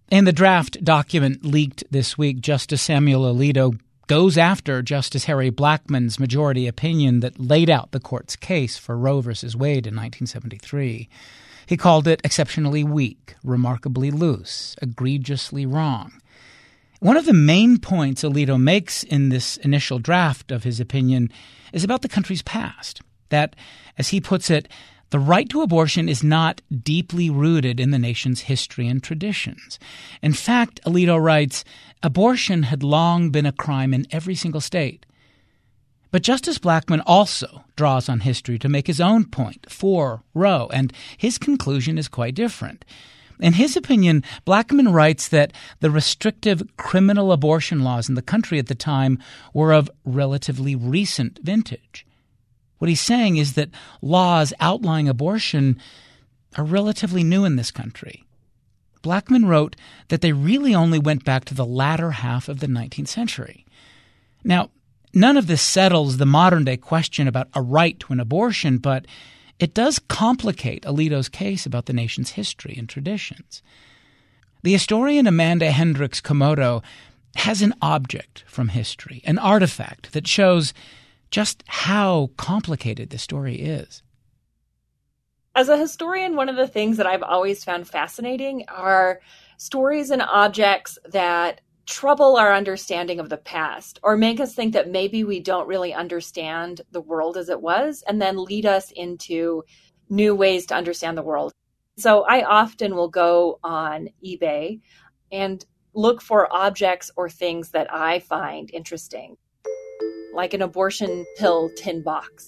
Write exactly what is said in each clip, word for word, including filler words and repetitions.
In the draft document leaked this week, Justice Samuel Alito goes after Justice Harry Blackmun's majority opinion that laid out the court's case for Roe v. Wade in nineteen seventy-three. He called it exceptionally weak, remarkably loose, egregiously wrong. One of the main points Alito makes in this initial draft of his opinion is about the country's past, that, as he puts it, the right to abortion is not deeply rooted in the nation's history and traditions. In fact, Alito writes, abortion had long been a crime in every single state. But Justice Blackmun also draws on history to make his own point for Roe, and his conclusion is quite different. In his opinion, Blackmun writes that the restrictive criminal abortion laws in the country at the time were of relatively recent vintage. What he's saying is that laws outlawing abortion are relatively new in this country. Blackmun wrote that they really only went back to the latter half of the nineteenth century. Now, none of this settles the modern-day question about a right to an abortion, but it does complicate Alito's case about the nation's history and traditions. The historian Amanda Hendricks Komodo has an object from history, an artifact that shows just how complicated the story is. As a historian, one of the things that I've always found fascinating are stories and objects that trouble our understanding of the past or make us think that maybe we don't really understand the world as it was, and then lead us into new ways to understand the world. So I often will go on eBay and look for objects or things that I find interesting, like an abortion pill tin box.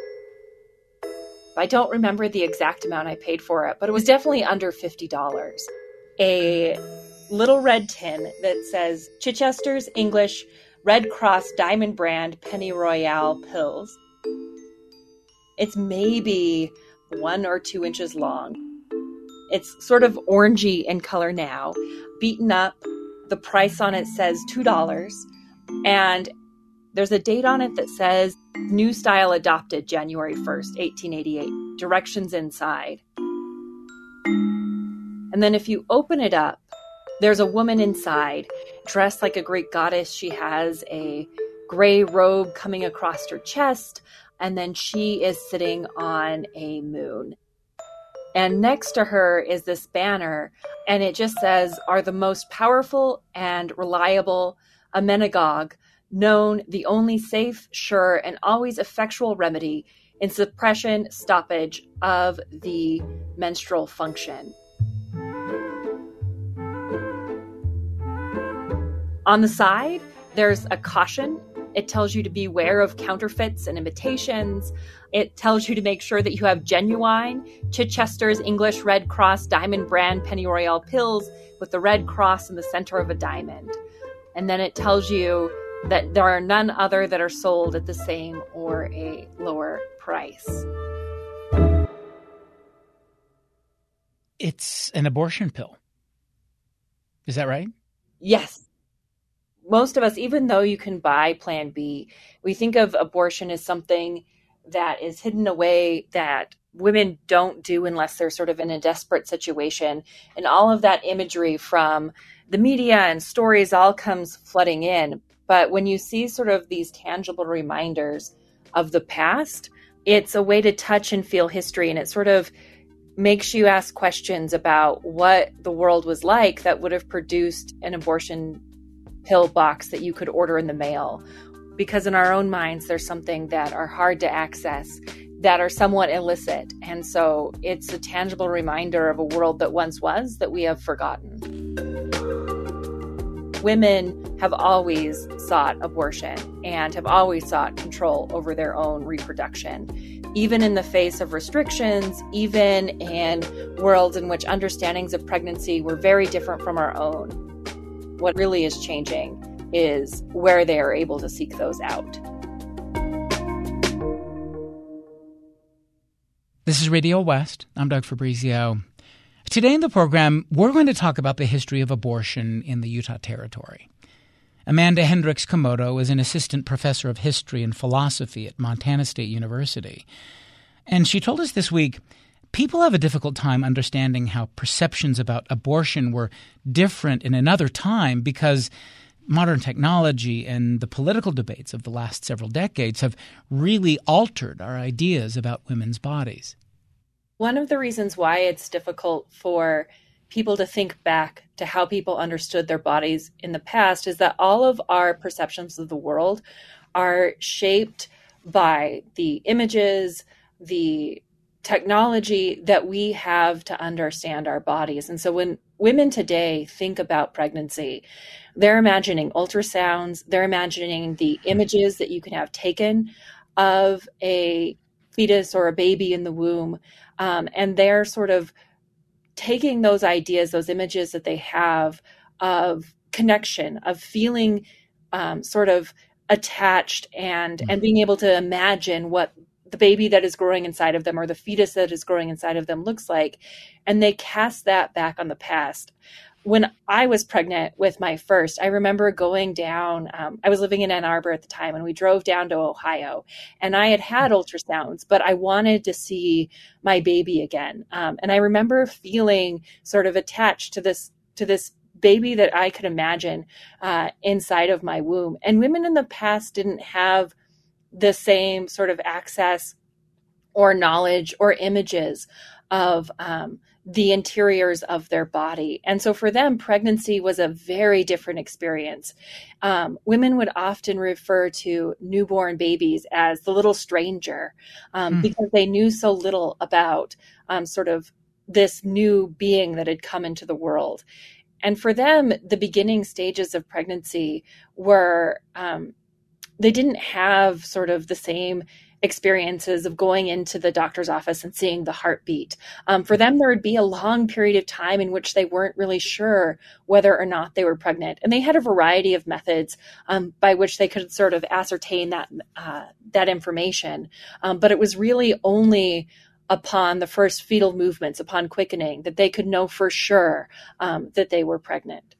I don't remember the exact amount I paid for it, but it was definitely under fifty dollars. A little red tin that says Chichester's English Red Cross Diamond Brand Penny Royale pills. It's maybe one or two inches long. It's sort of orangey in color now, beaten up. The price on it says two dollars. And there's a date on it that says new style adopted January first, eighteen eighty-eight. Directions inside. And then if you open it up, there's a woman inside, dressed like a Greek goddess. She has a gray robe coming across her chest, and then she is sitting on a moon. And next to her is this banner, and it just says, "Are the most powerful and reliable amenagogue known, the only safe, sure, and always effectual remedy in suppression, stoppage of the menstrual function." On the side, there's a caution. It tells you to beware of counterfeits and imitations. It tells you to make sure that you have genuine Chichester's English Red Cross Diamond Brand Penny Royale pills with the red cross in the center of a diamond. And then it tells you that there are none other that are sold at the same or a lower price. It's an abortion pill. Is that right? Yes. Most of us, even though you can buy Plan B, we think of abortion as something that is hidden away, that women don't do unless they're sort of in a desperate situation. And all of that imagery from the media and stories all comes flooding in. But when you see sort of these tangible reminders of the past, it's a way to touch and feel history. And it sort of makes you ask questions about what the world was like that would have produced an abortion pill box that you could order in the mail. Because in our own minds, there's something that are hard to access, that are somewhat illicit. And so it's a tangible reminder of a world that once was that we have forgotten. Women have always sought abortion and have always sought control over their own reproduction, even in the face of restrictions, even in worlds in which understandings of pregnancy were very different from our own. What really is changing is where they are able to seek those out. This is Radio West. I'm Doug Fabrizio. Today in the program, we're going to talk about the history of abortion in the Utah Territory. Amanda Hendricks Komodo is an assistant professor of history and philosophy at Montana State University. And she told us this week People have a difficult time understanding how perceptions about abortion were different in another time because modern technology and the political debates of the last several decades have really altered our ideas about women's bodies. One of the reasons why it's difficult for people to think back to how people understood their bodies in the past is that all of our perceptions of the world are shaped by the images, the technology that we have to understand our bodies. And so when women today think about pregnancy, they're imagining ultrasounds, they're imagining the images that you can have taken of a fetus or a baby in the womb. Um, and they're sort of taking those ideas, those images that they have of connection, of feeling um, sort of attached and, and being able to imagine what the baby that is growing inside of them or the fetus that is growing inside of them looks like. And they cast that back on the past. When I was pregnant with my first, I remember going down, um, I was living in Ann Arbor at the time, and we drove down to Ohio, and I had had ultrasounds, but I wanted to see my baby again. Um, and I remember feeling sort of attached to this, to this baby that I could imagine uh, inside of my womb. And women in the past didn't have the same sort of access or knowledge or images of um, the interiors of their body. And so for them, pregnancy was a very different experience. Um, women would often refer to newborn babies as the little stranger um, mm. because they knew so little about um, sort of this new being that had come into the world. And for them, the beginning stages of pregnancy were, um, they didn't have sort of the same experiences of going into the doctor's office and seeing the heartbeat. Um, for them, there would be a long period of time in which they weren't really sure whether or not they were pregnant. And they had a variety of methods um, by which they could sort of ascertain that, uh, that information. Um, but it was really only upon the first fetal movements, upon quickening, that they could know for sure um, that they were pregnant.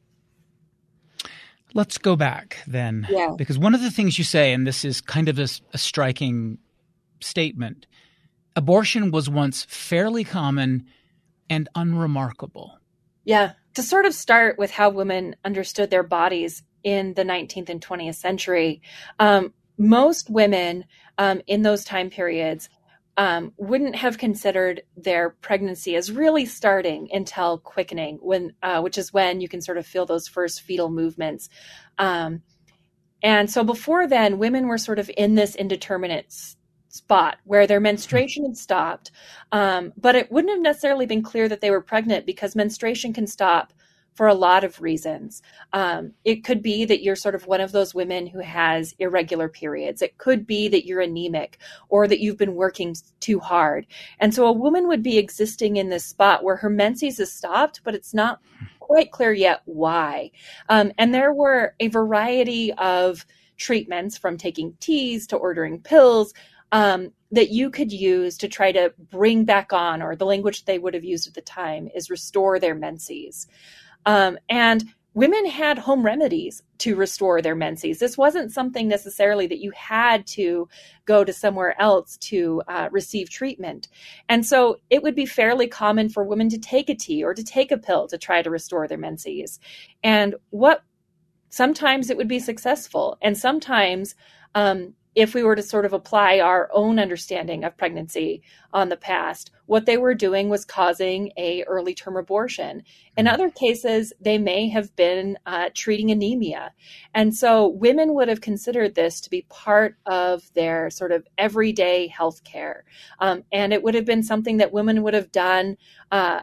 Let's go back then, yeah. because one of the things you say, and this is kind of a, a striking statement, abortion was once fairly common and unremarkable. Yeah. To sort of start with how women understood their bodies in the nineteenth and twentieth century, um, most women um, in those time periods Um, wouldn't have considered their pregnancy as really starting until quickening, when, uh, which is when you can sort of feel those first fetal movements. Um, and so before then, women were sort of in this indeterminate s- spot where their menstruation had stopped, um, but it wouldn't have necessarily been clear that they were pregnant because menstruation can stop for a lot of reasons. Um, it could be that you're sort of one of those women who has irregular periods. It could be that you're anemic or that you've been working too hard. And so a woman would be existing in this spot where her menses has stopped, but it's not quite clear yet why. Um, and there were a variety of treatments, from taking teas to ordering pills, um, that you could use to try to bring back on, or the language they would have used at the time is restore their menses. Um, and women had home remedies to restore their menses. This wasn't something necessarily that you had to go to somewhere else to uh, receive treatment. And so it would be fairly common for women to take a tea or to take a pill to try to restore their menses. And what sometimes it would be successful. And sometimes um, if we were to sort of apply our own understanding of pregnancy on the past, what they were doing was causing a early term abortion. In other cases, they may have been uh, treating anemia. And so women would have considered this to be part of their sort of everyday health care. Um, and it would have been something that women would have done uh,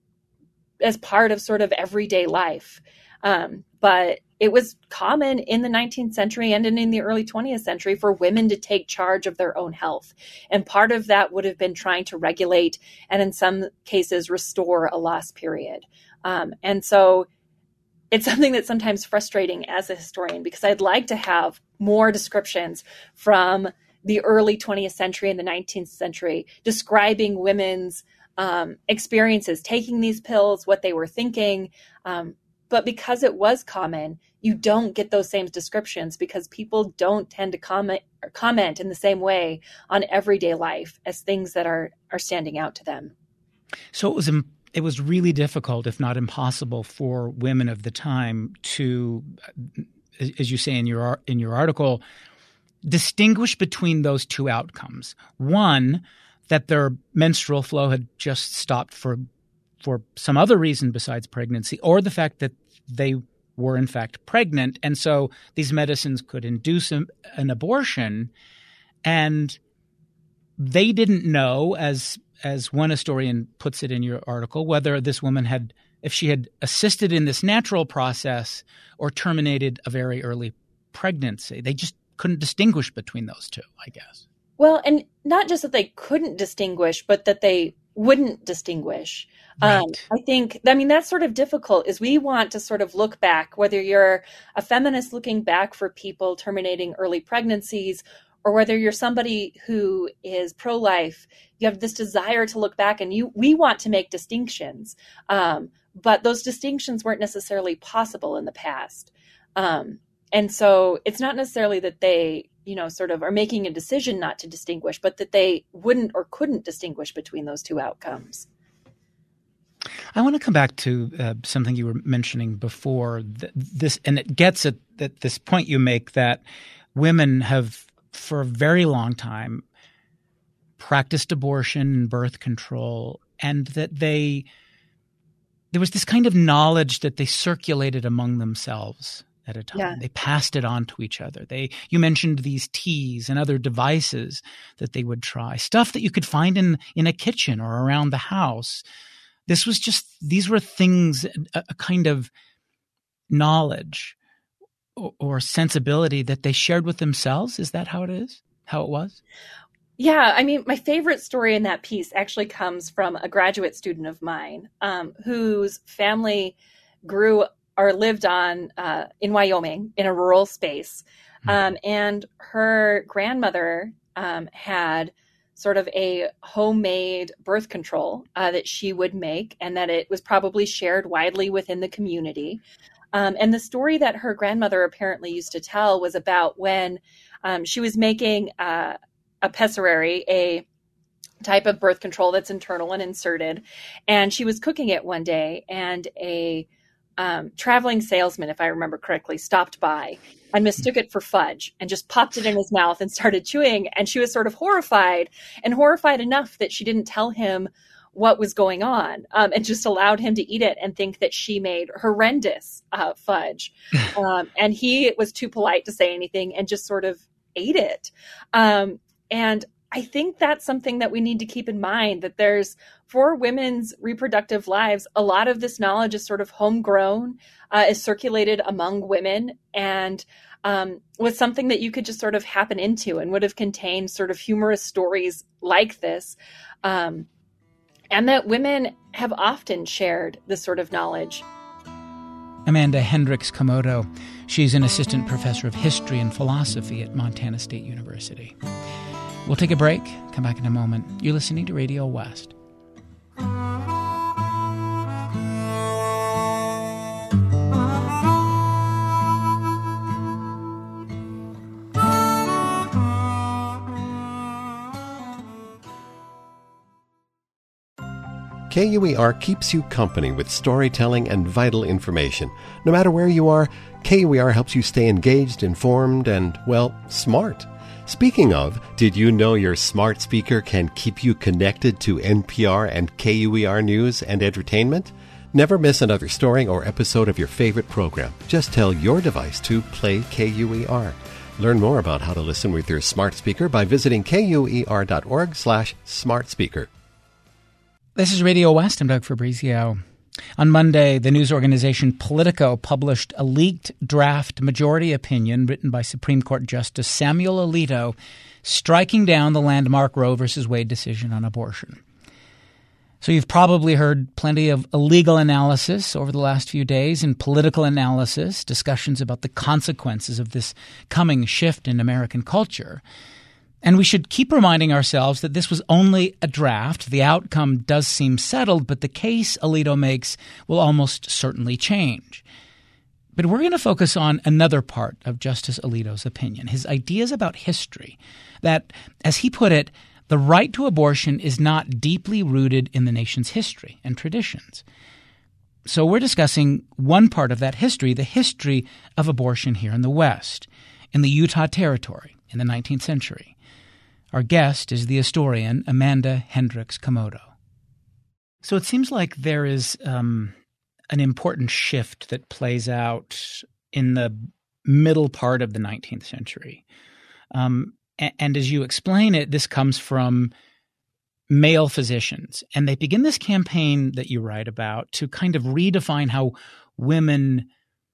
as part of sort of everyday life. Um, but it was common in the nineteenth century and in the early twentieth century for women to take charge of their own health. And part of that would have been trying to regulate and in some cases restore a lost period. Um, and so it's something that's sometimes frustrating as a historian, because I'd like to have more descriptions from the early twentieth century and the nineteenth century describing women's um, experiences, taking these pills, what they were thinking. Um, But because it was common, you don't get those same descriptions because people don't tend to comment or comment in the same way on everyday life as things that are, are standing out to them. So it was it was really difficult, if not impossible, for women of the time to, as you say in your in your article, distinguish between those two outcomes. One, that their menstrual flow had just stopped for for some other reason besides pregnancy, or the fact that they were in fact pregnant, and so these medicines could induce an, an abortion, and they didn't know, as as one historian puts it in your article, whether this woman had, if she had assisted in this natural process or terminated a very early pregnancy. They just couldn't distinguish between those two, I guess. Well, and not just that they couldn't distinguish, but that they wouldn't distinguish. Right. Um, I think, I mean, that's sort of difficult, is we want to sort of look back, whether you're a feminist looking back for people terminating early pregnancies, or whether you're somebody who is pro-life, you have this desire to look back, and you we want to make distinctions. Um, but those distinctions weren't necessarily possible in the past. Um, and so it's not necessarily that they, you know, sort of are making a decision not to distinguish, but that they wouldn't or couldn't distinguish between those two outcomes. I want to come back to uh, something you were mentioning before, th- this, and it gets at, at this point you make that women have, for a very long time, practiced abortion and birth control, and that they there was this kind of knowledge that they circulated among themselves at a time. Yeah. They passed it on to each other. They you mentioned these teas and other devices that they would try, stuff that you could find in in a kitchen or around the house. This was just these were things, a, a kind of knowledge or, or sensibility that they shared with themselves. Is that how it is? How it was? Yeah, I mean, my favorite story in that piece actually comes from a graduate student of mine um, whose family grew or lived on uh, in Wyoming in a rural space. Um, and her grandmother um, had sort of a homemade birth control uh, that she would make, and that it was probably shared widely within the community. Um, and the story that her grandmother apparently used to tell was about when um, she was making uh, a pessary, a type of birth control that's internal and inserted. And she was cooking it one day, and a um, traveling salesman, if I remember correctly, stopped by and mistook it for fudge and just popped it in his mouth and started chewing. And she was sort of horrified, and horrified enough that she didn't tell him what was going on, um, and just allowed him to eat it and think that she made horrendous uh, fudge. Um, and he was too polite to say anything and just sort of ate it. Um, and I think that's something that we need to keep in mind, that there's, for women's reproductive lives, a lot of this knowledge is sort of homegrown, uh, is circulated among women, and um, was something that you could just sort of happen into and would have contained sort of humorous stories like this. Um, and that women have often shared this sort of knowledge. Amanda Hendricks Komodo. She's an assistant professor of history and philosophy at Montana State University. We'll take a break, come back in a moment. You're listening to Radio West. K U E R keeps you company with storytelling and vital information. No matter where you are, K U E R helps you stay engaged, informed, and, well, smart. Speaking of, did you know your smart speaker can keep you connected to N P R and K U E R News and Entertainment? Never miss another story or episode of your favorite program. Just tell your device to play K U E R. Learn more about how to listen with your smart speaker by visiting kuer.org slash smart speaker. This is Radio West. I'm Doug Fabrizio. On Monday, the news organization Politico published a leaked draft majority opinion written by Supreme Court Justice Samuel Alito striking down the landmark Roe v. Wade decision on abortion. So you've probably heard plenty of legal analysis over the last few days and political analysis, discussions about the consequences of this coming shift in American culture. And we should keep reminding ourselves that this was only a draft. The outcome does seem settled, but the case Alito makes will almost certainly change. But we're going to focus on another part of Justice Alito's opinion, his ideas about history, that, as he put it, the right to abortion is not deeply rooted in the nation's history and traditions. So we're discussing one part of that history, the history of abortion here in the West, in the Utah Territory in the nineteenth century. Our guest is the historian Amanda Hendricks Comodo. So it seems like there is um, an important shift that plays out in the middle part of the nineteenth century. Um, and, and as you explain it, this comes from male physicians. And they begin this campaign that you write about to kind of redefine how women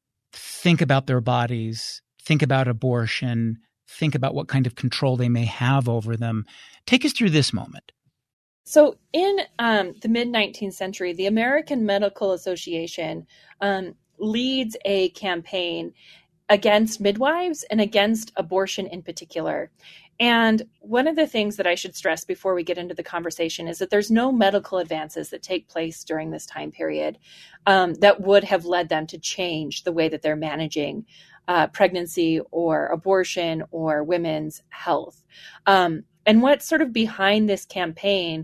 think about their bodies, think about abortion, think about what kind of control they may have over them. Take us through this moment. So in um, the mid-nineteenth century, the American Medical Association um, leads a campaign against midwives and against abortion in particular. And one of the things that I should stress before we get into the conversation is that there's no medical advances that take place during this time period um, that would have led them to change the way that they're managing uh, pregnancy or abortion or women's health. Um, and what's sort of behind this campaign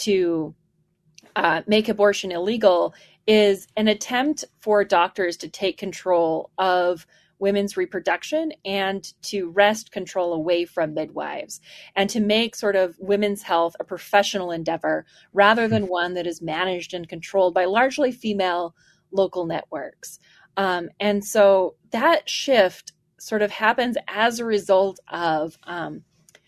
to uh, make abortion illegal is an attempt for doctors to take control of women's reproduction and to wrest control away from midwives and to make sort of women's health a professional endeavor rather than one that is managed and controlled by largely female local networks. Um, and so that shift sort of happens as a result of, um,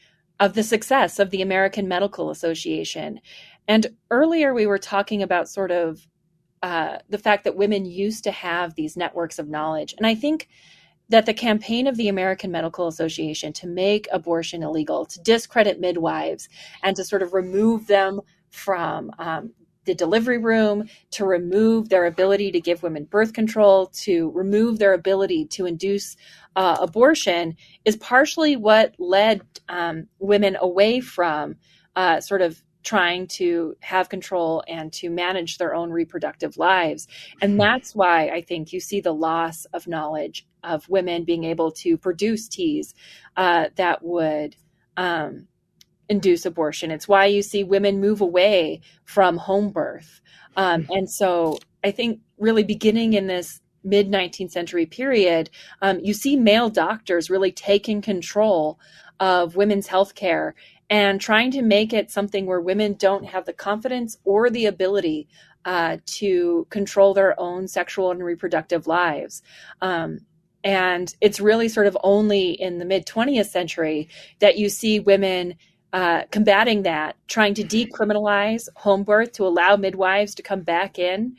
of the success of the American Medical Association. And earlier we were talking about sort of uh, the fact that women used to have these networks of knowledge. And I think that the campaign of the American Medical Association to make abortion illegal, to discredit midwives, and to sort of remove them from um, the delivery room, to remove their ability to give women birth control, to remove their ability to induce uh, abortion, is partially what led um, women away from uh, sort of trying to have control and to manage their own reproductive lives. And that's why I think you see the loss of knowledge of women being able to produce teas uh, that would um, induce abortion. It's why you see women move away from home birth. Um, and so I think really beginning in this mid-nineteenth century period, um, you see male doctors really taking control of women's health care and trying to make it something where women don't have the confidence or the ability uh, to control their own sexual and reproductive lives. Um, and it's really sort of only in the mid-twentieth century that you see women uh, combating that, trying to decriminalize home birth to allow midwives to come back in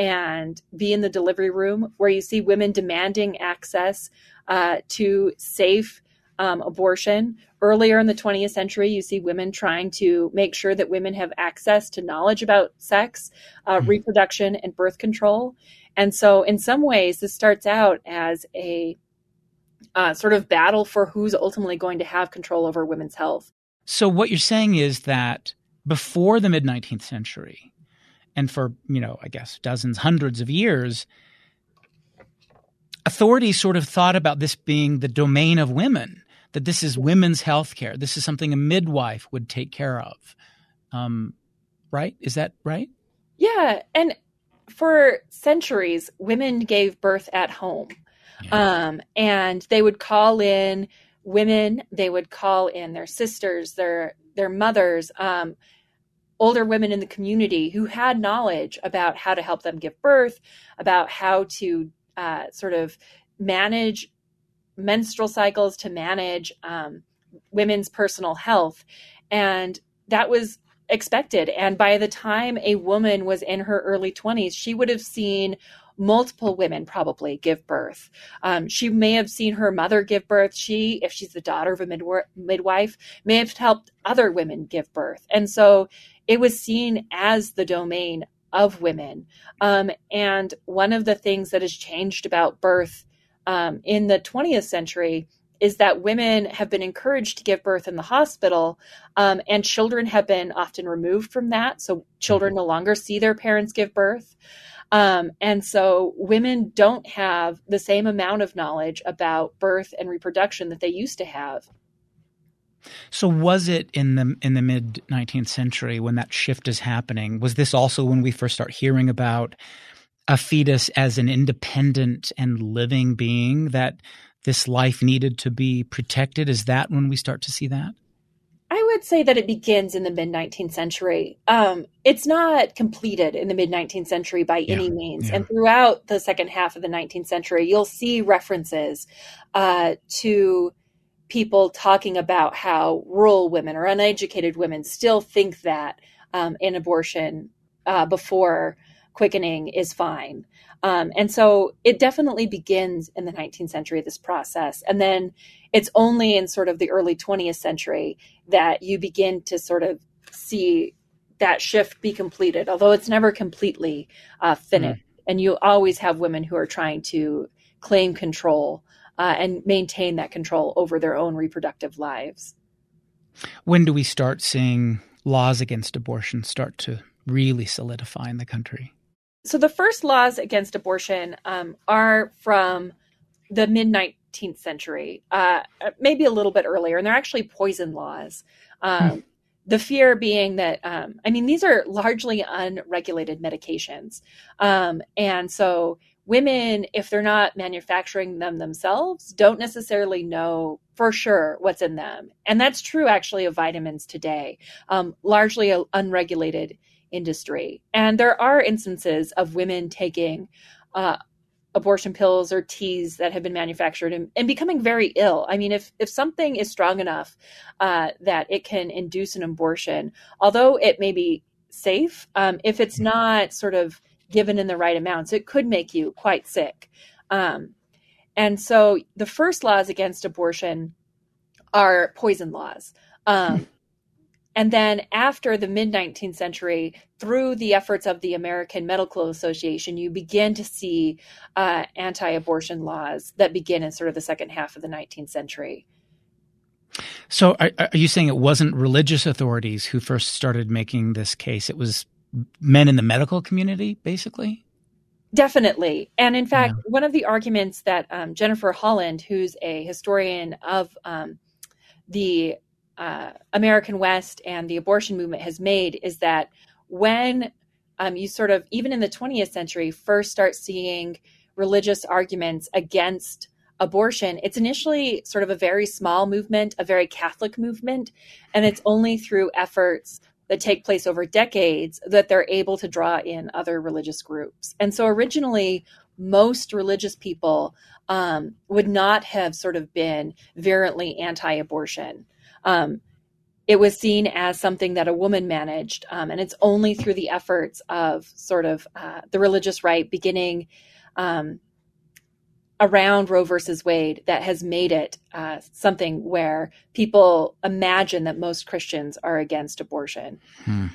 and be in the delivery room, where you see women demanding access uh, to safe Um, abortion. Earlier in the twentieth century, you see women trying to make sure that women have access to knowledge about sex, uh, mm-hmm. reproduction, and birth control. And so in some ways, this starts out as a uh, sort of battle for who's ultimately going to have control over women's health. So what you're saying is that before the mid-nineteenth century, and for, you know, I guess dozens, hundreds of years, authorities sort of thought about this being the domain of women, that this is women's health care. This is something a midwife would take care of. Um, right? Is that right? Yeah. And for centuries, women gave birth at home. Yeah. Um, and they would call in women, they would call in their sisters, their their mothers, um, older women in the community who had knowledge about how to help them give birth, about how to uh, sort of manage menstrual cycles, to manage um, women's personal health. And that was expected. And by the time a woman was in her early twenties, she would have seen multiple women probably give birth. Um, she may have seen her mother give birth. She, if she's the daughter of a midw- midwife, may have helped other women give birth. And so it was seen as the domain of women. Um, and one of the things that has changed about birth um, in the twentieth century is that women have been encouraged to give birth in the hospital, um, and children have been often removed from that. So children no longer see their parents give birth. Um, and so women don't have the same amount of knowledge about birth and reproduction that they used to have. So was it in the in the mid nineteenth century when that shift is happening? Was this also when we first start hearing about a fetus as an independent and living being, that this life needed to be protected? Is that when we start to see that? I would say that it begins in the mid-nineteenth century. Um, it's not completed in the mid-nineteenth century by yeah, any means. Yeah. And throughout the second half of the nineteenth century, you'll see references uh, to people talking about how rural women or uneducated women still think that um, an abortion uh, before quickening is fine. Um, and so it definitely begins in the nineteenth century, this process. And then it's only in sort of the early twentieth century that you begin to sort of see that shift be completed, although it's never completely uh, finished. Mm. And you always have women who are trying to claim control uh, and maintain that control over their own reproductive lives. When do we start seeing laws against abortion start to really solidify in the country? So the first laws against abortion um, are from the mid-nineteenth century, uh, maybe a little bit earlier, and they're actually poison laws. Um, hmm. The fear being that, um, I mean, these are largely unregulated medications. Um, and so women, if they're not manufacturing them themselves, don't necessarily know for sure what's in them. And that's true, actually, of vitamins today, um, largely a unregulated industry. And there are instances of women taking uh, abortion pills or teas that have been manufactured and, and becoming very ill. I mean, if if something is strong enough uh, that it can induce an abortion, although it may be safe, um, if it's not sort of given in the right amounts, it could make you quite sick. Um, and so the first laws against abortion are poison laws. Um, And then after the mid-nineteenth century, through the efforts of the American Medical Association, you begin to see uh, anti-abortion laws that begin in sort of the second half of the nineteenth century. So are, are you saying it wasn't religious authorities who first started making this case? It was men in the medical community, basically? Definitely. And in fact, yeah. one of the arguments that um, Jennifer Holland, who's a historian of um, the Uh, American West and the abortion movement has made is that when um, you sort of, even in the twentieth century, first start seeing religious arguments against abortion, it's initially sort of a very small movement, a very Catholic movement, and it's only through efforts that take place over decades that they're able to draw in other religious groups. And so originally, most religious people um, would not have sort of been virulently anti-abortion. Um, it was seen as something that a woman managed. Um, and it's only through the efforts of sort of uh, the religious right beginning um, around Roe versus Wade that has made it uh, something where people imagine that most Christians are against abortion. Hmm.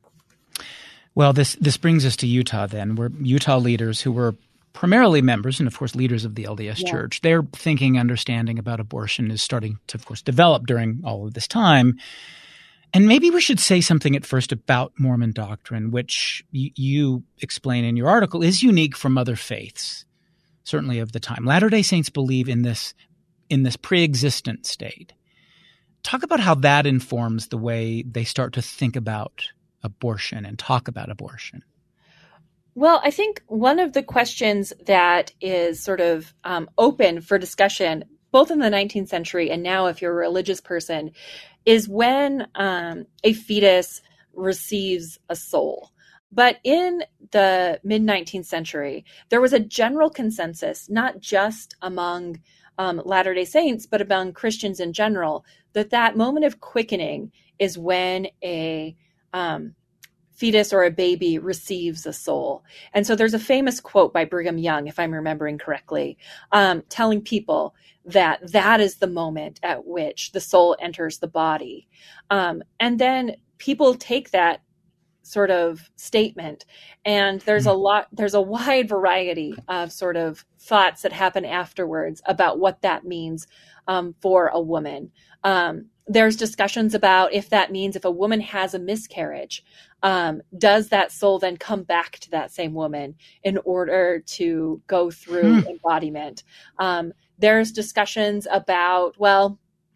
Well, this, this brings us to Utah then, where Utah leaders who were primarily members and, of course, leaders of the L D S yeah. Church, their thinking, understanding about abortion is starting to, of course, develop during all of this time. And maybe we should say something at first about Mormon doctrine, which y- you explain in your article is unique from other faiths, certainly of the time. Latter-day Saints believe in this, in this pre-existent state. Talk about how that informs the way they start to think about abortion and talk about abortion. Well, I think one of the questions that is sort of um, open for discussion, both in the nineteenth century and now if you're a religious person, is when um, a fetus receives a soul. But in the mid-nineteenth century, there was a general consensus, not just among um, Latter-day Saints, but among Christians in general, that that moment of quickening is when a um, fetus or a baby receives a soul. And so there's a famous quote by Brigham Young, if I'm remembering correctly, um, telling people that that is the moment at which the soul enters the body. Um, and then people take that sort of statement, and there's a lot, there's a wide variety of sort of thoughts that happen afterwards about what that means um, for a woman. Um, there's discussions about if that means if a woman has a miscarriage, um, does that soul then come back to that same woman in order to go through hmm. embodiment? Um, there's discussions about, well,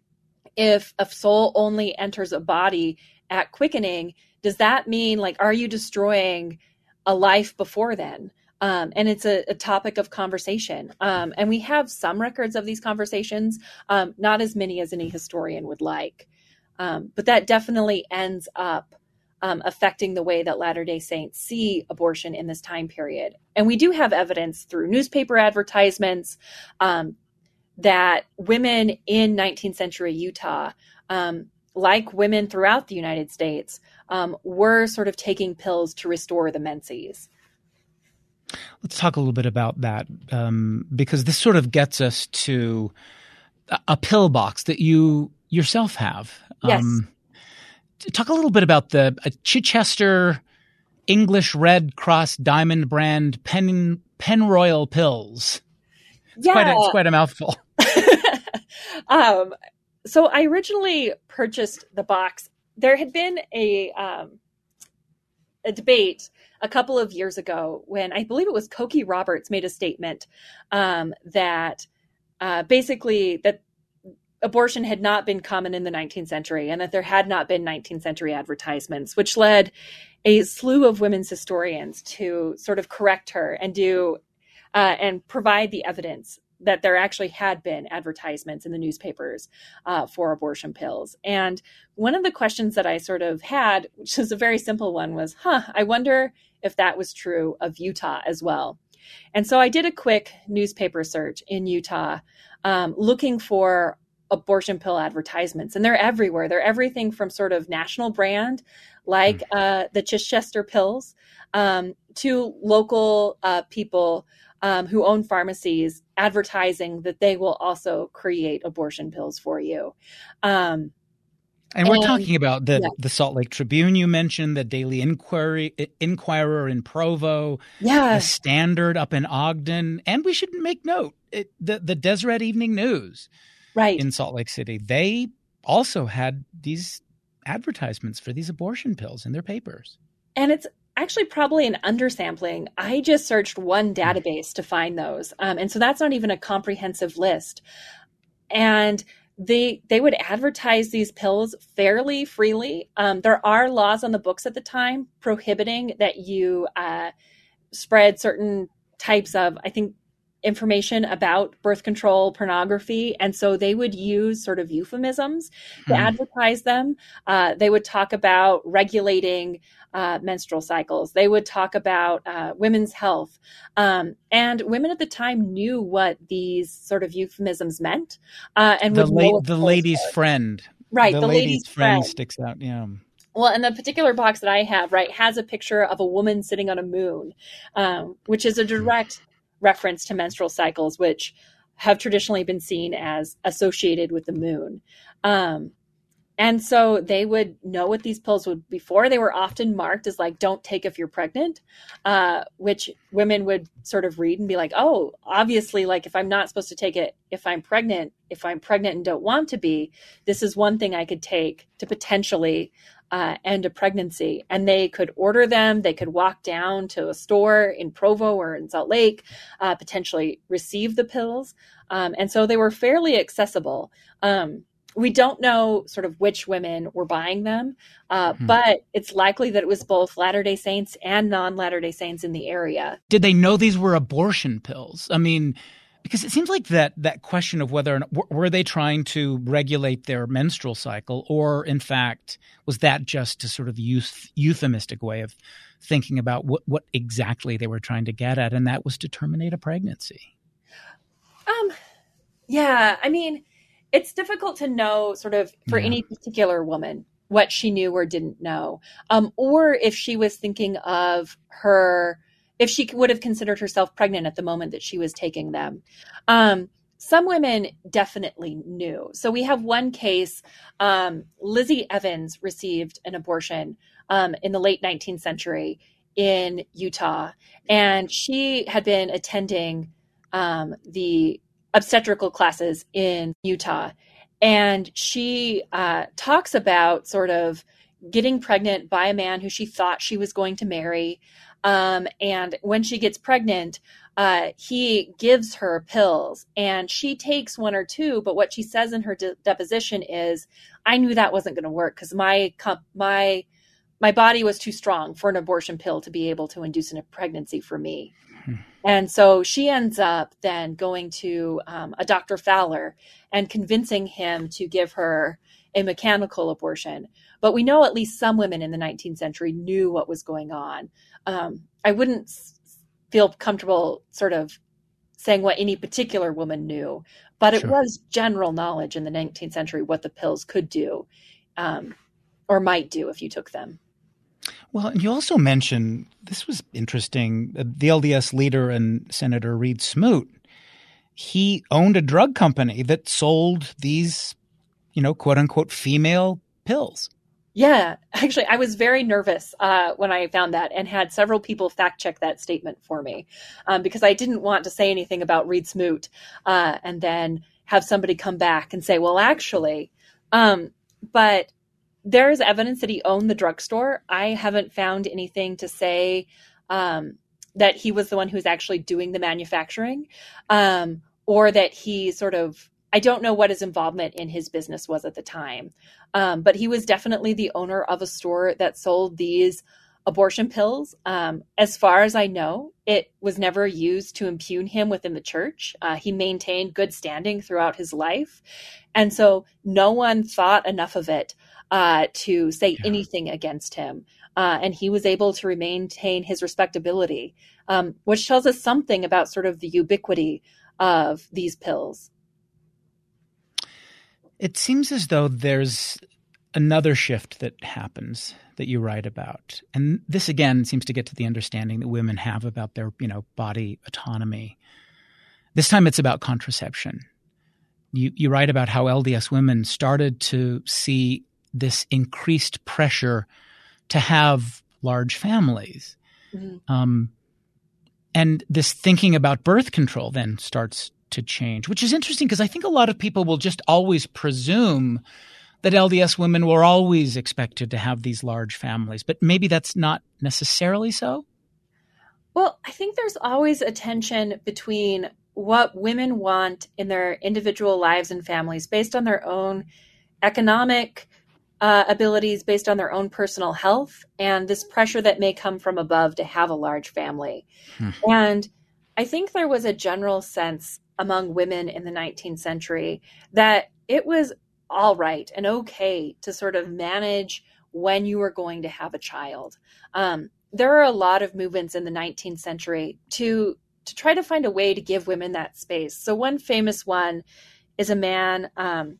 if a soul only enters a body at quickening, does that mean, like, are you destroying a life before then? Um, and it's a, a topic of conversation. Um, and we have some records of these conversations, um, not as many as any historian would like. Um, but that definitely ends up um, affecting the way that Latter-day Saints see abortion in this time period. And we do have evidence through newspaper advertisements um, that women in nineteenth century Utah, um, like women throughout the United States, um, were sort of taking pills to restore the menses. Let's talk a little bit about that, um, because this sort of gets us to a, a pill box that you yourself have. Yes. Um, talk a little bit about the uh, Chichester English Red Cross Diamond brand Pen Penroyal pills. It's Yeah. quite a, it's quite a mouthful. um, so I originally purchased the box. There had been a um, a debate a couple of years ago when I believe it was Cokie Roberts made a statement um, that uh, basically that abortion had not been common in the nineteenth century and that there had not been nineteenth century advertisements, which led a slew of women's historians to sort of correct her and do uh, and provide the evidence that there actually had been advertisements in the newspapers uh, for abortion pills. And one of the questions that I sort of had, which was a very simple one, was, huh, I wonder if that was true of Utah as well. And so I did a quick newspaper search in Utah um, looking for abortion pill advertisements, and they're everywhere. They're everything from sort of national brand, like mm. uh, the Chichester pills, um, to local uh, people um, who own pharmacies advertising that they will also create abortion pills for you. Um, and we're and, talking about the, yeah. the Salt Lake Tribune you mentioned, the Daily Inquiry, Inquirer in Provo, yeah. the Standard up in Ogden, and we should make note, it, the, the Deseret Evening News right. in Salt Lake City. They also had these advertisements for these abortion pills in their papers. And it's actually probably an undersampling. I just searched one database to find those. Um, and so that's not even a comprehensive list. And they they would advertise these pills fairly freely. Um, there are laws on the books at the time prohibiting that you uh, spread certain types of, I think, information about birth control, pornography. And so they would use sort of euphemisms to hmm. advertise them. Uh, they would talk about regulating uh, menstrual cycles. They would talk about uh, women's health. Um, and women at the time knew what these sort of euphemisms meant. Uh, and the, would la- know the lady's were. friend. Right. The, the lady's, lady's friend, friend sticks out. Yeah. Well, and the particular box that I have, right, has a picture of a woman sitting on a moon, um, which is a direct reference to menstrual cycles, which have traditionally been seen as associated with the moon. Um, and so they would know what these pills would be for. They were often marked as like, don't take if you're pregnant, uh, which women would sort of read and be like, oh, obviously, like if I'm not supposed to take it, if I'm pregnant, if I'm pregnant and don't want to be, this is one thing I could take to potentially Uh, end a pregnancy. And they could order them. They could walk down to a store in Provo or in Salt Lake, uh, potentially receive the pills. Um, and so they were fairly accessible. Um, we don't know sort of which women were buying them, uh, mm-hmm. but it's likely that it was both Latter-day Saints and non-Latter-day Saints in the area. Did they know these were abortion pills? I mean, because it seems like that that question of whether or not, were they trying to regulate their menstrual cycle, or in fact was that just a sort of youth, euphemistic way of thinking about what, what exactly they were trying to get at, and that was to terminate a pregnancy? Um, yeah, I mean, it's difficult to know sort of for yeah. any particular woman what she knew or didn't know, um, or if she was thinking of her. If she would have considered herself pregnant at the moment that she was taking them. Um, some women definitely knew. So we have one case, um, Lizzie Evans received an abortion um, in the late nineteenth century in Utah. And she had been attending um, the obstetrical classes in Utah. And she uh, talks about sort of, getting pregnant by a man who she thought she was going to marry. Um, and when she gets pregnant, uh, he gives her pills and she takes one or two. But what she says in her de- deposition is, I knew that wasn't going to work because my, my, my body was too strong for an abortion pill to be able to induce a pregnancy for me. Hmm. And so she ends up then going to um, a Doctor Fowler and convincing him to give her a mechanical abortion. But we know at least some women in the nineteenth century knew what was going on. Um, I wouldn't feel comfortable sort of saying what any particular woman knew, but it sure. was general knowledge in the nineteenth century what the pills could do um, or might do if you took them. Well, and you also mentioned, this was interesting, the L D S leader and Senator Reed Smoot, he owned a drug company that sold these, you know, quote unquote, female pills. Yeah, actually, I was very nervous uh, when I found that and had several people fact check that statement for me um, because I didn't want to say anything about Reed Smoot uh, and then have somebody come back and say, well, actually, um, but there's evidence that he owned the drugstore. I haven't found anything to say um, that he was the one who was actually doing the manufacturing um, or that he sort of, I don't know what his involvement in his business was at the time, um, but he was definitely the owner of a store that sold these abortion pills. Um, as far as I know, it was never used to impugn him within the church. Uh, he maintained good standing throughout his life. And so no one thought enough of it uh, to say yeah. anything against him. Uh, and he was able to maintain his respectability, um, which tells us something about sort of the ubiquity of these pills. It seems as though there's another shift that happens that you write about. And this, again, seems to get to the understanding that women have about their, you know, body autonomy. This time it's about contraception. You, you write about how L D S women started to see this increased pressure to have large families. Mm-hmm. Um, and this thinking about birth control then starts to change, which is interesting because I think a lot of people will just always presume that L D S women were always expected to have these large families, but maybe that's not necessarily so. Well, I think there's always a tension between what women want in their individual lives and families based on their own economic uh, abilities, based on their own personal health, and this pressure that may come from above to have a large family. Hmm. And I think there was a general sense among women in the nineteenth century that it was all right and okay to sort of manage when you were going to have a child. Um, there are a lot of movements in the nineteenth century to to try to find a way to give women that space. So one famous one is a man, um,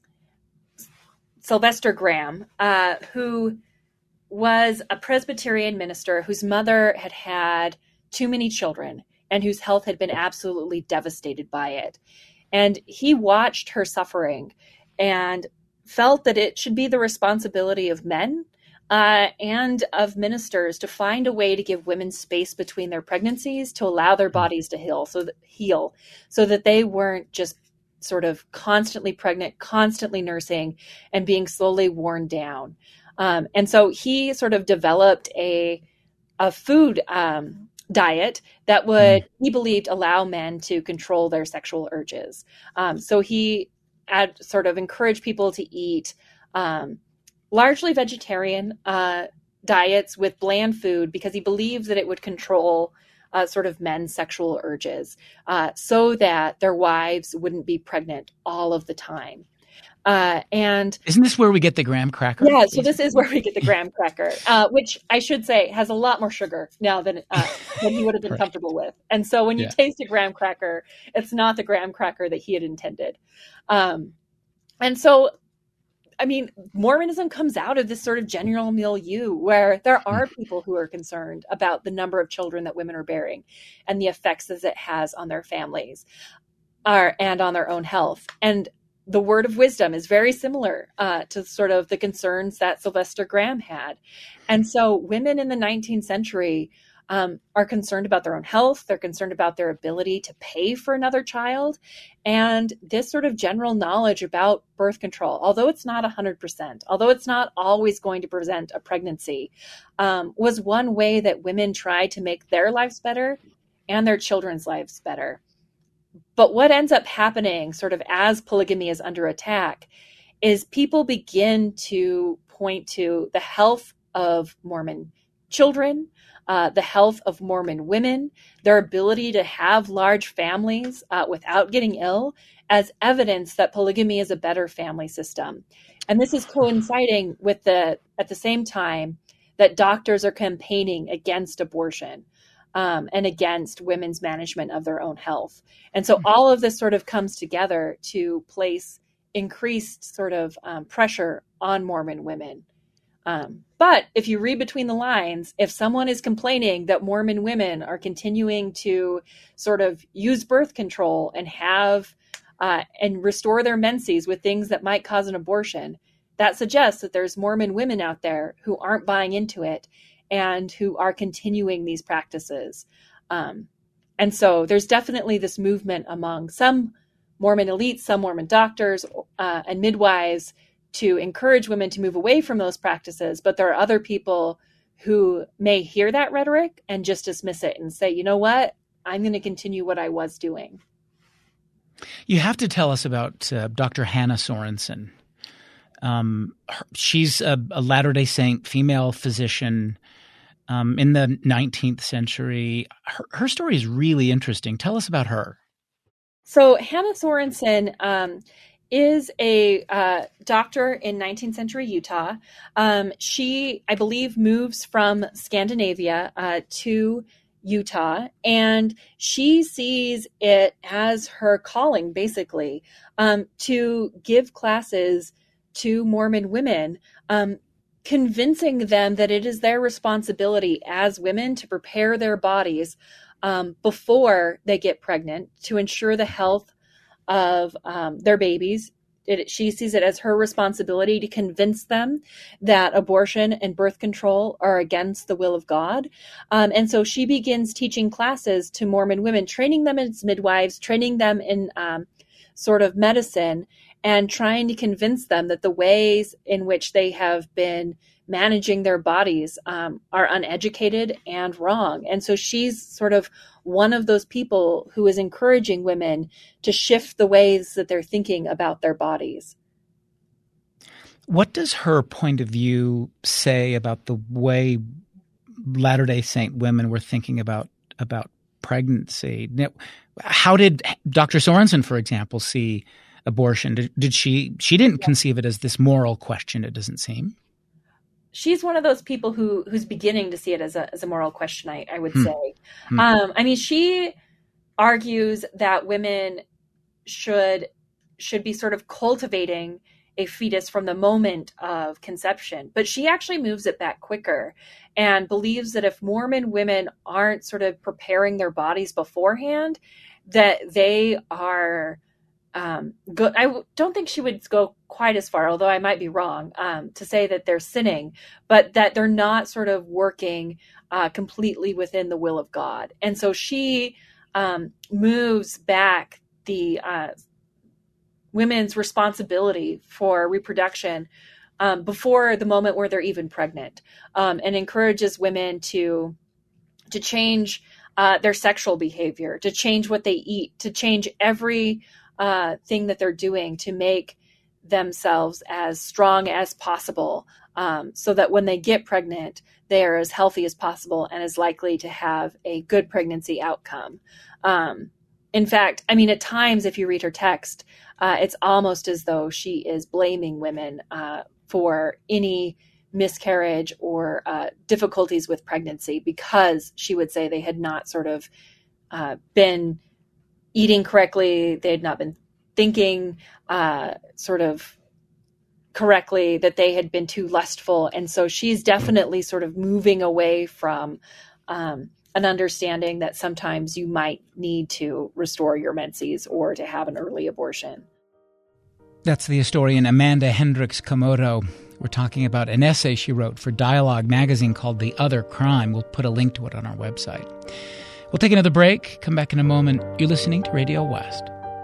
Sylvester Graham, uh, who was a Presbyterian minister whose mother had had too many children and whose health had been absolutely devastated by it. And he watched her suffering and felt that it should be the responsibility of men uh, and of ministers to find a way to give women space between their pregnancies to allow their bodies to heal, so that, heal, so that they weren't just sort of constantly pregnant, constantly nursing, and being slowly worn down. Um, and so he sort of developed a a food um, diet that would, mm. he believed, allow men to control their sexual urges. Um, so he had sort of encouraged people to eat um, largely vegetarian uh, diets with bland food because he believed that it would control uh, sort of men's sexual urges uh, so that their wives wouldn't be pregnant all of the time. Uh, and isn't this where we get the graham cracker? Yeah, so this is where we get the graham cracker, uh, which I should say has a lot more sugar now than uh, than he would have been right. comfortable with. And so when you yeah. taste a graham cracker, it's not the graham cracker that he had intended. Um, and so, I mean, Mormonism comes out of this sort of general milieu where there are people who are concerned about the number of children that women are bearing and the effects that it has on their families uh, and on their own health. And the word of wisdom is very similar uh, to sort of the concerns that Sylvester Graham had. And so women in the nineteenth century um, are concerned about their own health. They're concerned about their ability to pay for another child. And this sort of general knowledge about birth control, although it's not one hundred percent, although it's not always going to prevent a pregnancy, um, was one way that women tried to make their lives better and their children's lives better. But what ends up happening sort of as polygamy is under attack is people begin to point to the health of Mormon children, uh, the health of Mormon women, their ability to have large families uh, without getting ill as evidence that polygamy is a better family system. And this is coinciding with the, at the same time that doctors are campaigning against abortion um, and against women's management of their own health. And so all of this sort of comes together to place increased sort of um, pressure on Mormon women. Um, but if you read between the lines, if someone is complaining that Mormon women are continuing to sort of use birth control and have uh, and restore their menses with things that might cause an abortion, that suggests that there's Mormon women out there who aren't buying into it and who are continuing these practices. Um, and so there's definitely this movement among some Mormon elites, some Mormon doctors uh, and midwives to encourage women to move away from those practices. But there are other people who may hear that rhetoric and just dismiss it and say, you know what, I'm going to continue what I was doing. You have to tell us about uh, Doctor Hannah Sorensen. Um, her, she's a, a Latter-day Saint female physician um, in the nineteenth century. Her, her story is really interesting. Tell us about her. So Hannah Sorensen um, is a uh, doctor in nineteenth century Utah. Um, she, I believe, moves from Scandinavia uh, to Utah, and she sees it as her calling, basically, um, to give classes to Mormon women, um, convincing them that it is their responsibility as women to prepare their bodies um, before they get pregnant to ensure the health of um, their babies. It, she sees it as her responsibility to convince them that abortion and birth control are against the will of God. Um, and so she begins teaching classes to Mormon women, training them as midwives, training them in um, sort of medicine, and trying to convince them that the ways in which they have been managing their bodies um, are uneducated and wrong. And so she's sort of one of those people who is encouraging women to shift the ways that they're thinking about their bodies. What does her point of view say about the way Latter-day Saint women were thinking about about pregnancy? How did Doctor Sorensen, for example, see abortion? Did, did she she didn't yeah. conceive it as this moral question, it doesn't seem. She's one of those people who who's beginning to see it as a as a moral question, I, I would hmm. say. Hmm. Um, I mean, she argues that women should should be sort of cultivating a fetus from the moment of conception, but she actually moves it back quicker and believes that if Mormon women aren't sort of preparing their bodies beforehand, that they are Um, go, I w- don't think she would go quite as far, although I might be wrong, um, to say that they're sinning, but that they're not sort of working uh, completely within the will of God. And so she um, moves back the uh, women's responsibility for reproduction um, before the moment where they're even pregnant, um, and encourages women to to change uh, their sexual behavior, to change what they eat, to change every Uh, thing that they're doing to make themselves as strong as possible, um, so that when they get pregnant, they are as healthy as possible and as likely to have a good pregnancy outcome. Um, in fact, I mean, at times, if you read her text, uh, it's almost as though she is blaming women uh, for any miscarriage or uh, difficulties with pregnancy, because she would say they had not sort of uh, been eating correctly, they had not been thinking uh, sort of correctly, that they had been too lustful. And so she's definitely sort of moving away from um, an understanding that sometimes you might need to restore your menses or to have an early abortion. That's the historian Amanda Hendricks Comoto. We're talking about an essay she wrote for Dialogue magazine called The Other Crime. We'll put a link to it on our website. We'll take another break, come back in a moment. You're listening to Radio West.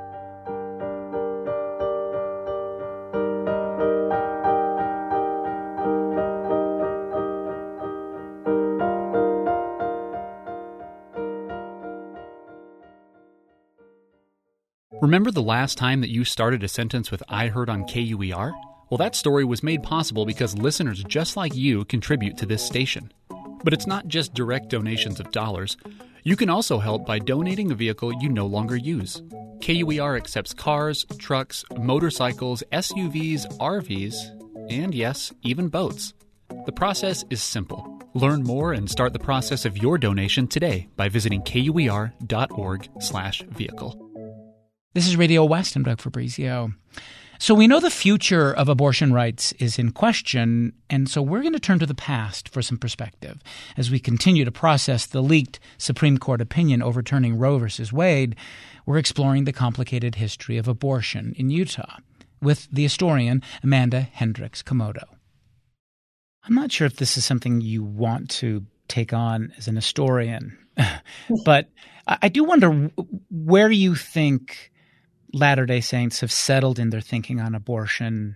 Remember the last time that you started a sentence with "I heard on K U E R"? Well, that story was made possible because listeners just like you contribute to this station. But it's not just direct donations of dollars. You can also help by donating a vehicle you no longer use. K U E R accepts cars, trucks, motorcycles, S U Vs, R Vs, and yes, even boats. The process is simple. Learn more and start the process of your donation today by visiting kuer.org slash vehicle. This is Radio West. I'm Doug Fabrizio. So we know the future of abortion rights is in question, and so we're going to turn to the past for some perspective. As we continue to process the leaked Supreme Court opinion overturning Roe versus Wade, we're exploring the complicated history of abortion in Utah with the historian Amanda Hendricks Komodo. I'm not sure if this is something you want to take on as an historian, but I do wonder where you think Latter-day Saints have settled in their thinking on abortion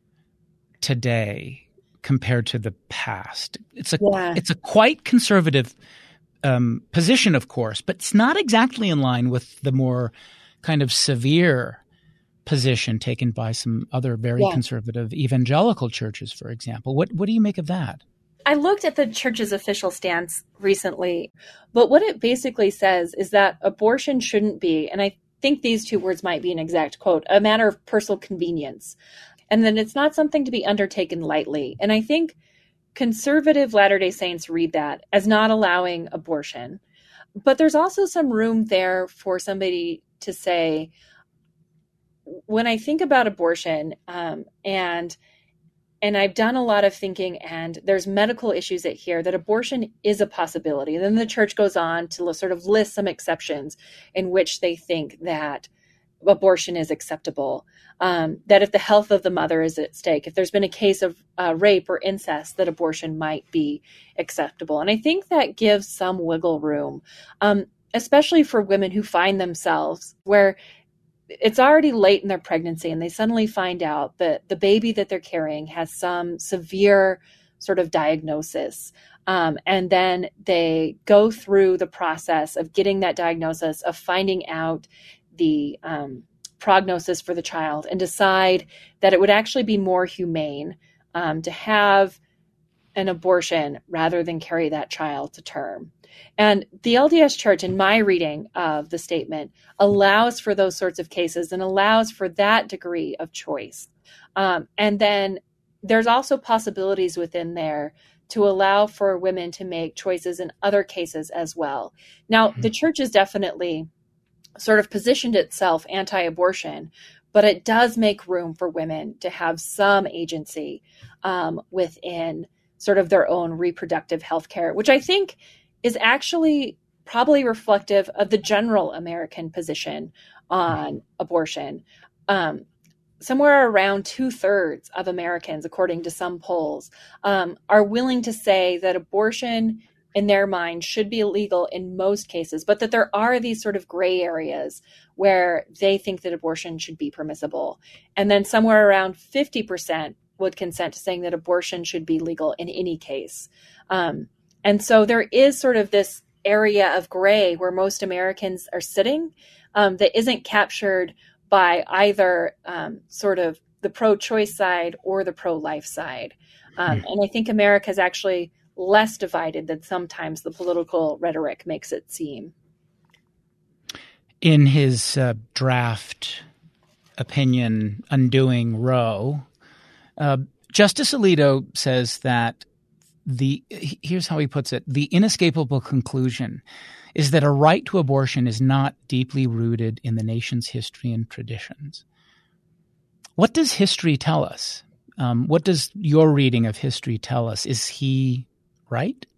today compared to the past. It's a yeah. it's a quite conservative um, position, of course, but it's not exactly in line with the more kind of severe position taken by some other very yeah. conservative evangelical churches, for example. What what do you make of that? I looked at the church's official stance recently, but what it basically says is that abortion shouldn't be, and I think these two words might be an exact quote, a matter of personal convenience, and then it's not something to be undertaken lightly. And I think conservative Latter-day Saints read that as not allowing abortion. But there's also some room there for somebody to say, when I think about abortion, um, and and I've done a lot of thinking, and there's medical issues at here, that abortion is a possibility. And then the church goes on to sort of list some exceptions in which they think that abortion is acceptable. Um, that if the health of the mother is at stake, if there's been a case of uh, rape or incest, that abortion might be acceptable. And I think that gives some wiggle room, um, especially for women who find themselves where it's already late in their pregnancy and they suddenly find out that the baby that they're carrying has some severe sort of diagnosis. Um, and then they go through the process of getting that diagnosis, of finding out the um, prognosis for the child, and decide that it would actually be more humane um, to have an abortion rather than carry that child to term. And the L D S Church, in my reading of the statement, allows for those sorts of cases and allows for that degree of choice. Um, and then there's also possibilities within there to allow for women to make choices in other cases as well. Now, mm-hmm. the church has definitely sort of positioned itself anti-abortion, but it does make room for women to have some agency um, within sort of their own reproductive health care, which I think is actually probably reflective of the general American position on abortion. Um, somewhere around two thirds of Americans, according to some polls, um, are willing to say that abortion in their mind should be illegal in most cases, but that there are these sort of gray areas where they think that abortion should be permissible. And then somewhere around fifty percent would consent to saying that abortion should be legal in any case. Um, and so there is sort of this area of gray where most Americans are sitting um, that isn't captured by either um, sort of the pro-choice side or the pro-life side. Um, and I think America is actually less divided than sometimes the political rhetoric makes it seem. In his uh, draft opinion undoing Roe, uh, Justice Alito says that the here's how he puts it: the inescapable conclusion is that a right to abortion is not deeply rooted in the nation's history and traditions. What does history tell us? Um, what does your reading of history tell us? Is he right?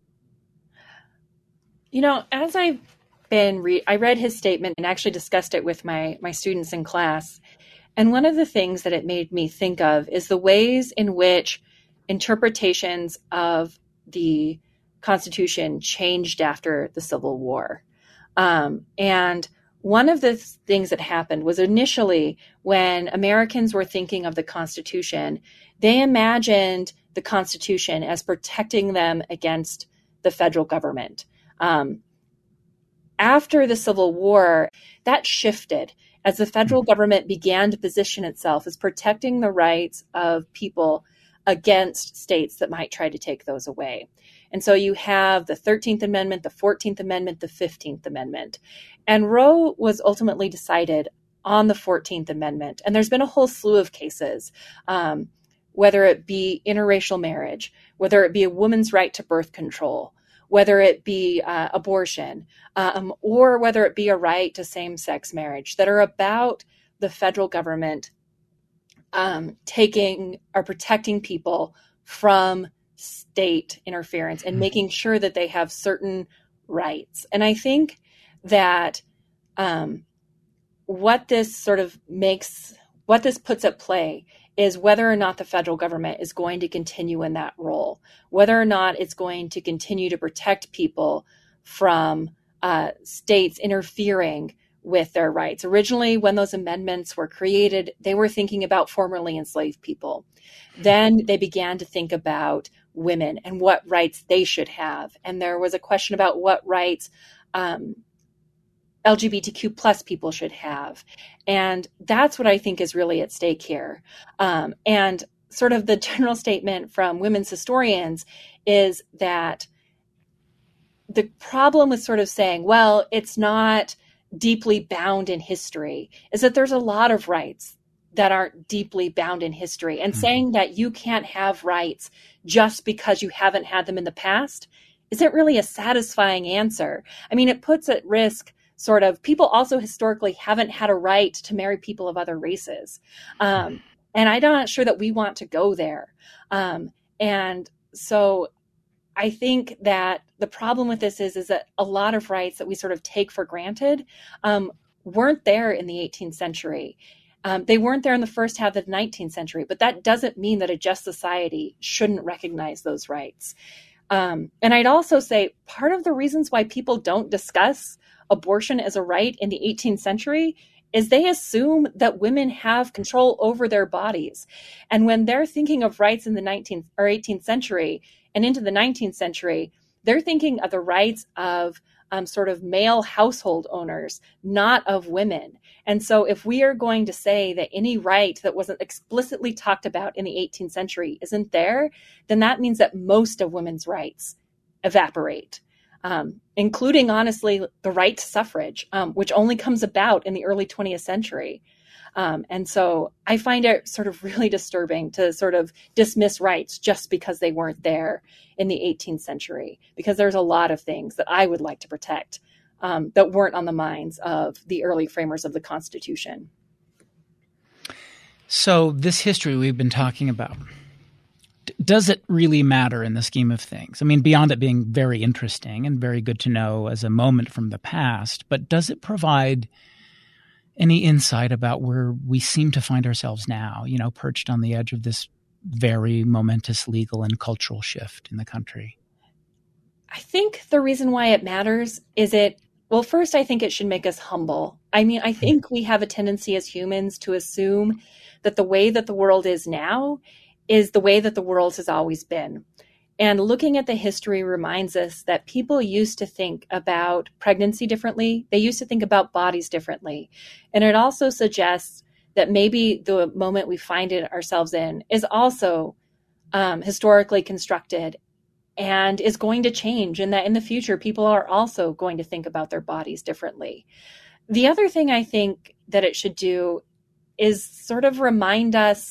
You know, as I've been, re- I read his statement and actually discussed it with my my students in class. And one of the things that it made me think of is the ways in which interpretations of the Constitution changed after the Civil War. Um, and one of the th- things that happened was initially when Americans were thinking of the Constitution, they imagined the Constitution as protecting them against the federal government. Um, after the Civil War, that shifted as the federal government began to position itself as protecting the rights of people against states that might try to take those away. And so you have the thirteenth Amendment, the fourteenth Amendment, the fifteenth Amendment. And Roe was ultimately decided on the fourteenth Amendment. And there's been a whole slew of cases, um, whether it be interracial marriage, whether it be a woman's right to birth control, whether it be uh, abortion, um, or whether it be a right to same-sex marriage, that are about the federal government um, taking or protecting people from state interference and making sure that they have certain rights. And I think that um, what this sort of makes, what this puts at play is whether or not the federal government is going to continue in that role, whether or not it's going to continue to protect people from uh, states interfering with their rights. Originally, when those amendments were created, they were thinking about formerly enslaved people. Then they began to think about women and what rights they should have. And there was a question about what rights um, L G B T Q plus people should have. And that's what I think is really at stake here. Um, and sort of the general statement from women's historians is that the problem with sort of saying, well, it's not deeply bound in history, is that there's a lot of rights that aren't deeply bound in history. And mm-hmm. saying that you can't have rights just because you haven't had them in the past isn't really a satisfying answer. I mean, it puts at risk sort of, people also historically haven't had a right to marry people of other races. Um, and I'm not sure that we want to go there. Um, and so I think that the problem with this is, is that a lot of rights that we sort of take for granted um, weren't there in the eighteenth century. Um, they weren't there in the first half of the nineteenth century, but that doesn't mean that a just society shouldn't recognize those rights. Um, and I'd also say part of the reasons why people don't discuss abortion as a right in the eighteenth century is they assume that women have control over their bodies. And when they're thinking of rights in the nineteenth or eighteenth century and into the nineteenth century, they're thinking of the rights of um, sort of male household owners, not of women. And so if we are going to say that any right that wasn't explicitly talked about in the eighteenth century isn't there, then that means that most of women's rights evaporate. Um, including, honestly, the right to suffrage, um, which only comes about in the early twentieth century. Um, and so I find it sort of really disturbing to sort of dismiss rights just because they weren't there in the eighteenth century, because there's a lot of things that I would like to protect um, that weren't on the minds of the early framers of the Constitution. So this history we've been talking about, does it really matter in the scheme of things? I mean, beyond it being very interesting and very good to know as a moment from the past, but does it provide any insight about where we seem to find ourselves now, you know, perched on the edge of this very momentous legal and cultural shift in the country? I think the reason why it matters is it, well, first, I think it should make us humble. I mean, I think we have a tendency as humans to assume that the way that the world is now is the way that the world has always been. And looking at the history reminds us that people used to think about pregnancy differently. They used to think about bodies differently. And it also suggests that maybe the moment we find it ourselves in is also um, historically constructed and is going to change, and that in the future, people are also going to think about their bodies differently. The other thing I think that it should do is sort of remind us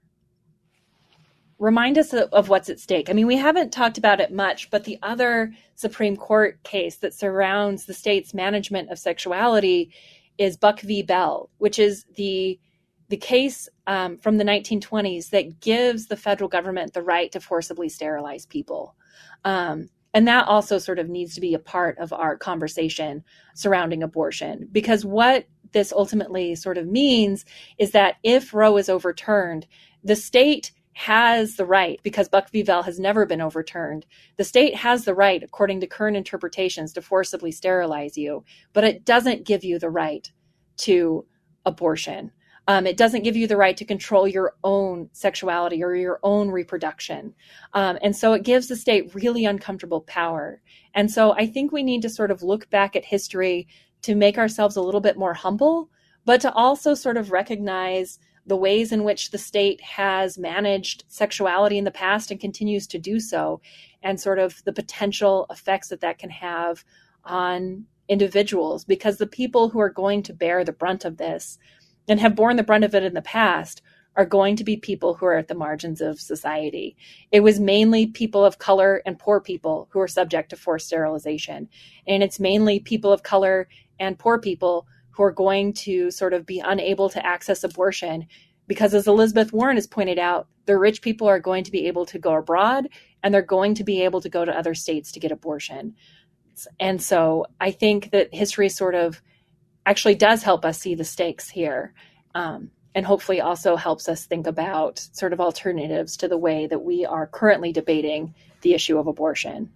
Remind us of, of what's at stake. I mean, we haven't talked about it much, but the other Supreme Court case that surrounds the state's management of sexuality is Buck v. Bell, which is the the case um, from the nineteen twenties that gives the federal government the right to forcibly sterilize people. Um, and that also sort of needs to be a part of our conversation surrounding abortion, because what this ultimately sort of means is that if Roe is overturned, the state has the right, because Buck v. Vell has never been overturned, the state has the right, according to current interpretations, to forcibly sterilize you, but it doesn't give you the right to abortion. Um, it doesn't give you the right to control your own sexuality or your own reproduction. Um, and so it gives the state really uncomfortable power. And so I think we need to sort of look back at history to make ourselves a little bit more humble, but to also sort of recognize the ways in which the state has managed sexuality in the past and continues to do so, and sort of the potential effects that that can have on individuals, because the people who are going to bear the brunt of this and have borne the brunt of it in the past are going to be people who are at the margins of society. It was mainly people of color and poor people who are subject to forced sterilization. And it's mainly people of color and poor people who are going to sort of be unable to access abortion because, as Elizabeth Warren has pointed out, the rich people are going to be able to go abroad and they're going to be able to go to other states to get abortion. And so I think that history sort of actually does help us see the stakes here, um, and hopefully also helps us think about sort of alternatives to the way that we are currently debating the issue of abortion.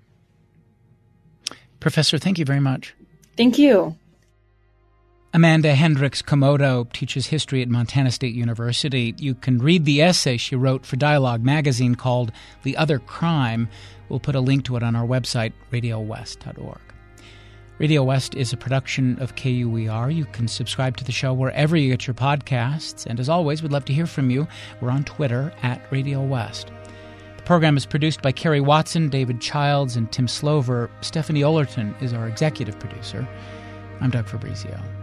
Professor, thank you very much. Thank you. Amanda Hendricks Komodo teaches history at Montana State University. You can read the essay she wrote for Dialogue magazine called The Other Crime. We'll put a link to it on our website, radio west dot org. Radio West is a production of K U E R. You can subscribe to the show wherever you get your podcasts. And as always, we'd love to hear from you. We're on Twitter at Radio West. The program is produced by Kerry Watson, David Childs, and Tim Slover. Stephanie Ollerton is our executive producer. I'm Doug Fabrizio.